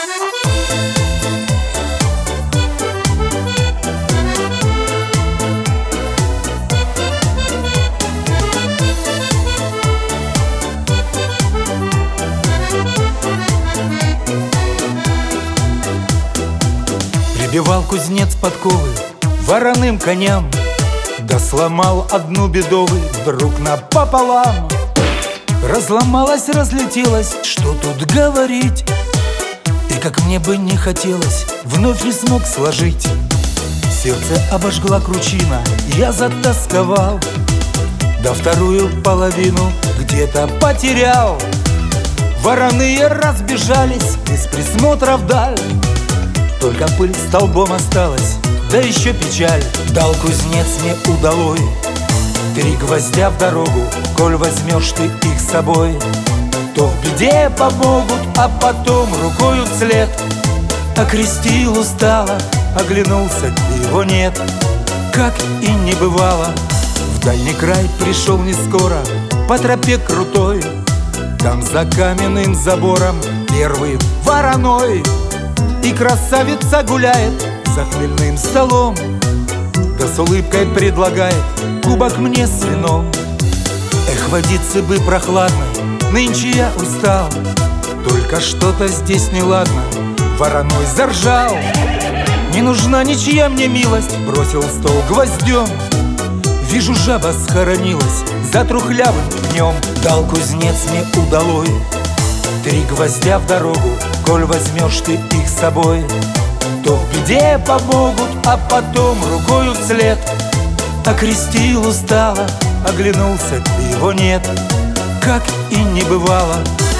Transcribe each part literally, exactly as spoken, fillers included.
Прибивал кузнец подковы вороным коням, да сломал одну бедовый вдруг напополам. Разломалась, разлетелась, что тут говорить, и как мне бы не хотелось, вновь не смог сложить. Сердце обожгла кручина, я затасковал, да вторую половину где-то потерял. Вороные разбежались без присмотра вдаль, только пыль столбом осталась, да еще печаль. Дал кузнец мне удалой три гвоздя в дорогу, коль возьмешь ты их с собой, то в беде помогут, а потом рукою вслед. Окрестил устало, оглянулся, его нет, как и не бывало. В дальний край пришел не скоро, по тропе крутой, там за каменным забором первый вороной. И красавица гуляет за хмельным столом, да с улыбкой предлагает кубок мне с вином. Эх, водицы бы прохладной, нынче я устал, только что-то здесь неладно. Вороной заржал. Не нужна ничья мне милость, бросил стол гвоздем. Вижу, жаба схоронилась за трухлявым пнем. Дал кузнец мне удалой три гвоздя в дорогу, коль возьмешь ты их с собой, то в беде помогут, а потом рукою вслед. Окрестил устало, оглянулся, его нет, как и не бывало.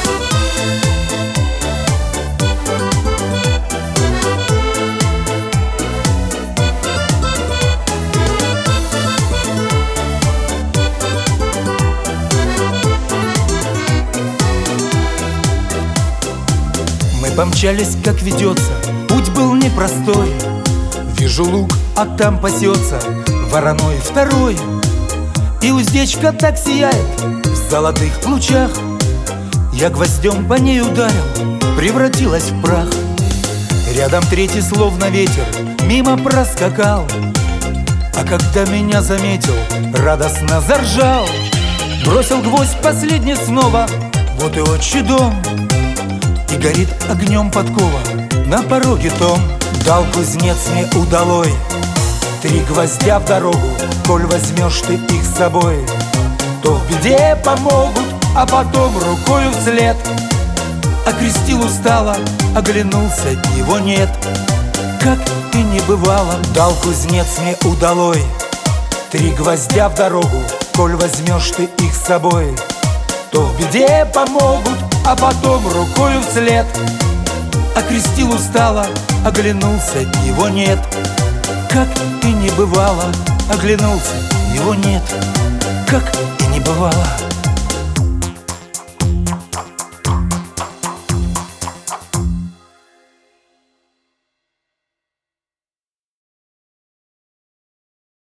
Мы помчались, как ведется, путь был непростой. Вижу луг, а там пасется вороной второй. И уздечка так сияет в золотых лучах. Я гвоздем по ней ударил, превратилась в прах. Рядом третий, словно ветер, мимо проскакал, а когда меня заметил, радостно заржал. Бросил гвоздь последний снова, вот и отчий дом, и горит огнем подкова на пороге том. Дал кузнец мне удалой три гвоздя в дорогу, коль возьмешь ты их с собой, то в беде помогут, а потом рукою вслед. Окрестил устало, оглянулся, его нет, как и не бывало. Дал кузнец мне удалой три гвоздя в дорогу, коль возьмешь ты их с собой, то в беде помогут, а потом рукою вслед. Окрестил устало, оглянулся, его нет, как и не бывало. Оглянулся, его нет, как и не бывало.